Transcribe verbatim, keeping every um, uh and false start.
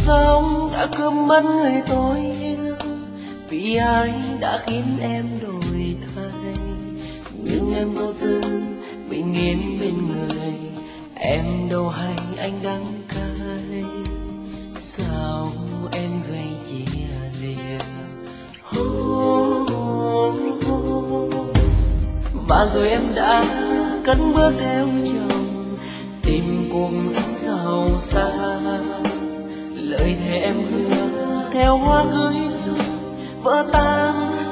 sống đã cướp mất người tôi yêu, vì ai đã khiến em đổi thay. Nhưng em vô tư bình yên bên người, em đâu hay anh đắng cay. Sao em gây chia lìa, và rồi em đã cất bước theo chồng, tìm cuộc sống giàu sang. Lời thề em hứa theo hoa cưới rồi vỡ tan,